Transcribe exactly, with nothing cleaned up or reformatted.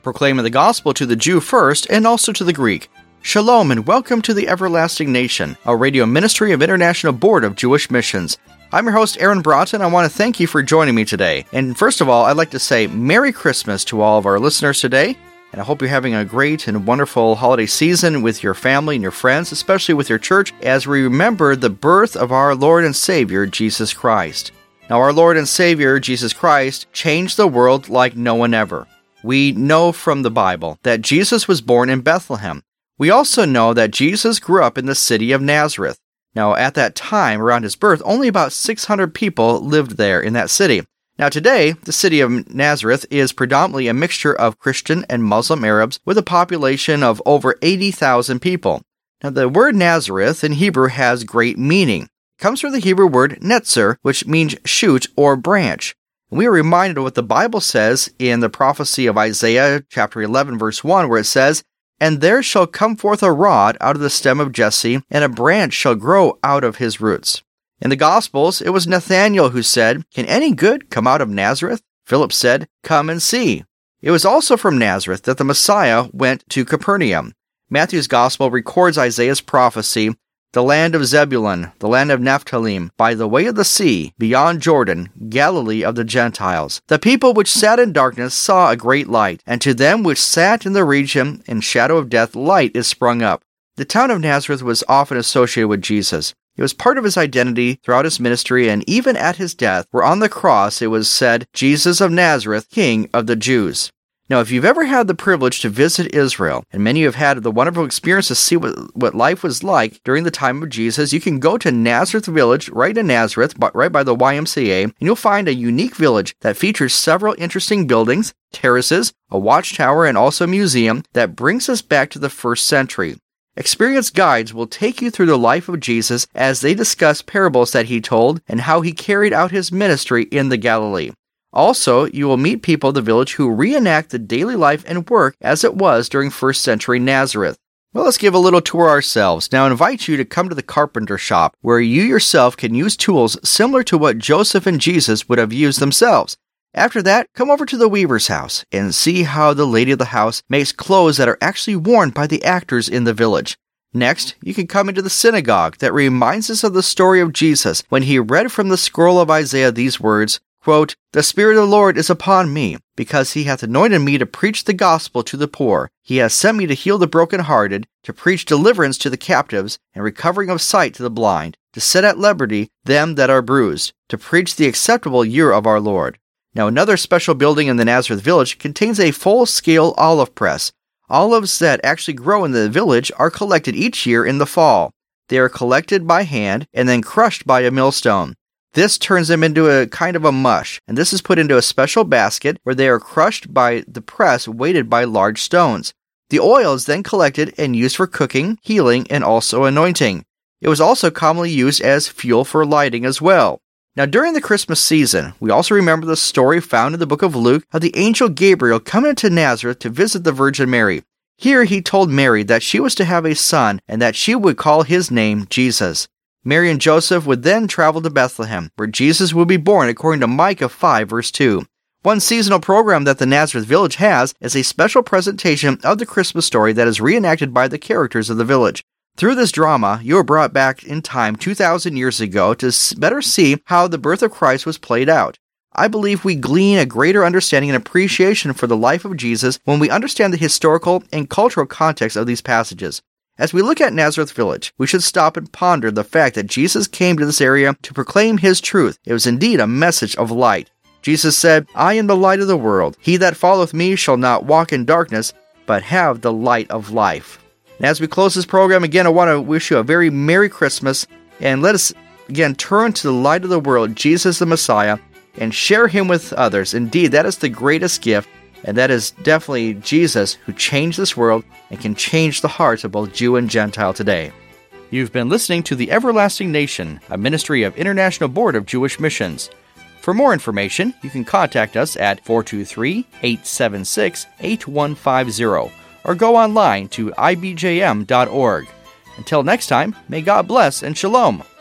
proclaiming the gospel to the Jew first and also to the Greek. Shalom and welcome to the Everlasting Nation, a radio ministry of International Board of Jewish Missions. I'm your host, Aaron Broughton. I want to thank you for joining me today. And first of all, I'd like to say Merry Christmas to all of our listeners today. And I hope you're having a great and wonderful holiday season with your family and your friends, especially with your church, as we remember the birth of our Lord and Savior, Jesus Christ. Now, our Lord and Savior, Jesus Christ, changed the world like no one ever. We know from the Bible that Jesus was born in Bethlehem. We also know that Jesus grew up in the city of Nazareth. Now, at that time, around his birth, only about six hundred people lived there in that city. Now, today, the city of Nazareth is predominantly a mixture of Christian and Muslim Arabs with a population of over eighty thousand people. Now, the word Nazareth in Hebrew has great meaning. It comes from the Hebrew word netzer, which means shoot or branch. And we are reminded of what the Bible says in the prophecy of Isaiah chapter eleven, verse one, where it says, "And there shall come forth a rod out of the stem of Jesse, and a branch shall grow out of his roots." In the Gospels, it was Nathanael who said, "Can any good come out of Nazareth?" Philip said, "Come and see." It was also from Nazareth that the Messiah went to Capernaum. Matthew's Gospel records Isaiah's prophecy, "The land of Zebulun, the land of Naphtali, by the way of the sea, beyond Jordan, Galilee of the Gentiles. The people which sat in darkness saw a great light, and to them which sat in the region and shadow of death light is sprung up." The town of Nazareth was often associated with Jesus. It was part of his identity throughout his ministry, and even at his death, where on the cross it was said, "Jesus of Nazareth, King of the Jews." Now, if you've ever had the privilege to visit Israel, and many have had the wonderful experience to see what, what life was like during the time of Jesus, you can go to Nazareth Village, right in Nazareth, right by the Y M C A, and you'll find a unique village that features several interesting buildings, terraces, a watchtower, and also a museum that brings us back to the first century. Experienced guides will take you through the life of Jesus as they discuss parables that he told and how he carried out his ministry in the Galilee. Also, you will meet people of the village who reenact the daily life and work as it was during first century Nazareth. Well, let's give a little tour ourselves. Now, I invite you to come to the carpenter shop, where you yourself can use tools similar to what Joseph and Jesus would have used themselves. After that, come over to the weaver's house and see how the lady of the house makes clothes that are actually worn by the actors in the village. Next, you can come into the synagogue that reminds us of the story of Jesus when he read from the scroll of Isaiah these words, quote, "The Spirit of the Lord is upon me, because he hath anointed me to preach the gospel to the poor. He has sent me to heal the brokenhearted, to preach deliverance to the captives, and recovering of sight to the blind, to set at liberty them that are bruised, to preach the acceptable year of our Lord." Now, another special building in the Nazareth village contains a full-scale olive press. Olives that actually grow in the village are collected each year in the fall. They are collected by hand and then crushed by a millstone. This turns them into a kind of a mush, and this is put into a special basket where they are crushed by the press weighted by large stones. The oil is then collected and used for cooking, healing, and also anointing. It was also commonly used as fuel for lighting as well. Now, during the Christmas season, we also remember the story found in the book of Luke of the angel Gabriel coming into Nazareth to visit the Virgin Mary. Here he told Mary that she was to have a son and that she would call his name Jesus. Mary and Joseph would then travel to Bethlehem, where Jesus would be born according to Micah five, verse two. One seasonal program that the Nazareth village has is a special presentation of the Christmas story that is reenacted by the characters of the village. Through this drama, you are brought back in time two thousand years ago to better see how the birth of Christ was played out. I believe we glean a greater understanding and appreciation for the life of Jesus when we understand the historical and cultural context of these passages. As we look at Nazareth Village, we should stop and ponder the fact that Jesus came to this area to proclaim his truth. It was indeed a message of light. Jesus said, "I am the light of the world. He that followeth me shall not walk in darkness, but have the light of life." And as we close this program, again, I want to wish you a very Merry Christmas, and let us, again, turn to the light of the world, Jesus the Messiah, and share him with others. Indeed, that is the greatest gift. And that is definitely Jesus who changed this world and can change the hearts of both Jew and Gentile today. You've been listening to The Everlasting Nation, a ministry of International Board of Jewish Missions. For more information, you can contact us at four two three, eight seven six, eight one five zero or go online to I B J M dot org. Until next time, may God bless and shalom.